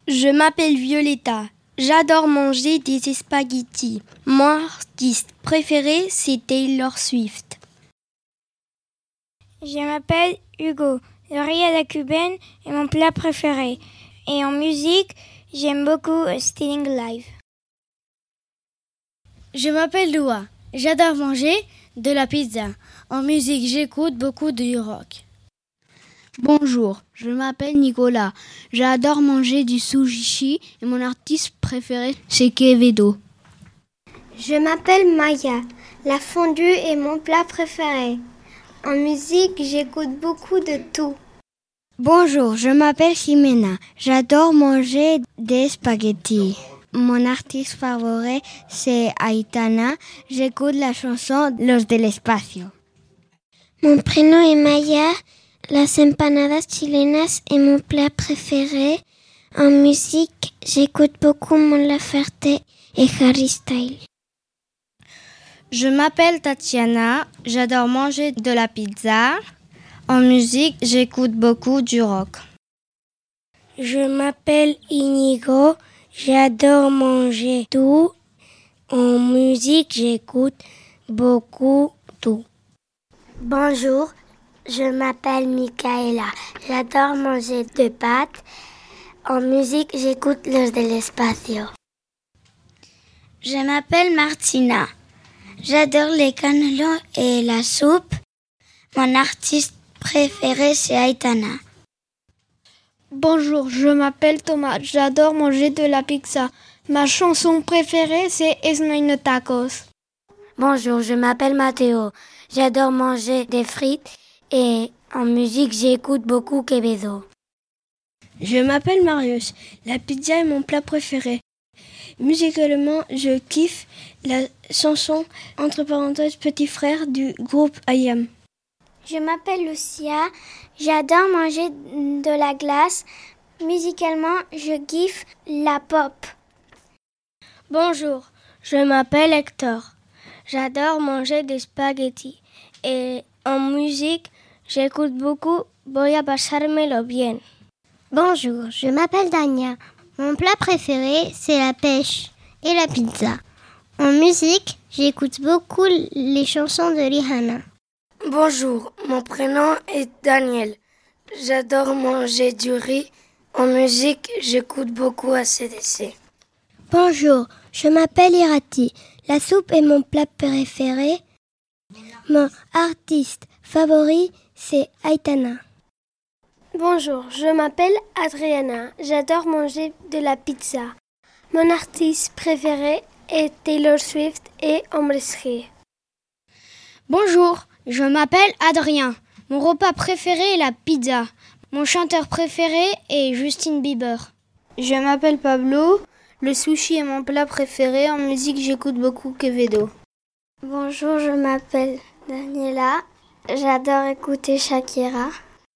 Je m'appelle Violetta. J'adore manger des spaghettis. Mon artiste préféré, c'est Taylor Swift. Je m'appelle Hugo. Le riz à la cubaine est mon plat préféré. Et en musique, j'aime beaucoup Stealing Live. Je m'appelle Loa. J'adore manger de la pizza. En musique, j'écoute beaucoup de rock. Bonjour, je m'appelle Nicolas. J'adore manger du sushi et mon artiste préféré, c'est Quevedo. Je m'appelle Maya. La fondue est mon plat préféré. En musique, j'écoute beaucoup de tout. Bonjour, je m'appelle Jimena. J'adore manger des spaghettis. Mon artiste favori, c'est Aitana. J'écoute la chanson Los del Espacio. Mon prénom est Maya. Las empanadas chilenas est mon plat préféré. En musique, j'écoute beaucoup Mon Laferte et Harry Styles. Je m'appelle Tatiana. J'adore manger de la pizza. En musique, j'écoute beaucoup du rock. Je m'appelle Inigo. J'adore manger tout. En musique, j'écoute beaucoup tout. Bonjour, je m'appelle Micaela. J'adore manger des pâtes. En musique, j'écoute Los del Espacio. Je m'appelle Martina. J'adore les cannelons et la soupe. Mon artiste préféré, c'est Aitana. Bonjour, je m'appelle Thomas. J'adore manger de la pizza. Ma chanson préférée, c'est Es no hay no tacos. Bonjour, je m'appelle Mathéo. J'adore manger des frites et en musique, j'écoute beaucoup Quevedo. Je m'appelle Marius. La pizza est mon plat préféré. Musicalement, je kiffe la chanson entre parenthèses Petit Frère du groupe IAM. Je m'appelle Lucia. J'adore manger de la glace. Musicalement, je kiffe la pop. Bonjour, je m'appelle Hector. J'adore manger des spaghettis. Et en musique, j'écoute beaucoup Voy a pasármelo bien. Bonjour, je m'appelle Dania. Mon plat préféré, c'est la pêche et la pizza. En musique, j'écoute beaucoup les chansons de Rihanna. Bonjour, mon prénom est Daniel. J'adore manger du riz. En musique, j'écoute beaucoup AC/DC. Bonjour, je m'appelle Irati. La soupe est mon plat préféré. Mon artiste favori, c'est Aitana. Bonjour, je m'appelle Adriana. J'adore manger de la pizza. Mon artiste préféré est Taylor Swift et Hombres G. Bonjour, je m'appelle Adrien. Mon repas préféré est la pizza. Mon chanteur préféré est Justin Bieber. Je m'appelle Pablo. Le sushi est mon plat préféré. En musique, j'écoute beaucoup Quevedo. Bonjour, je m'appelle Daniela. J'adore écouter Shakira.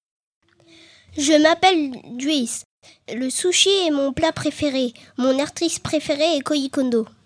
Je m'appelle Juice. Le sushi est mon plat préféré. Mon artiste préféré est Koji Kondo.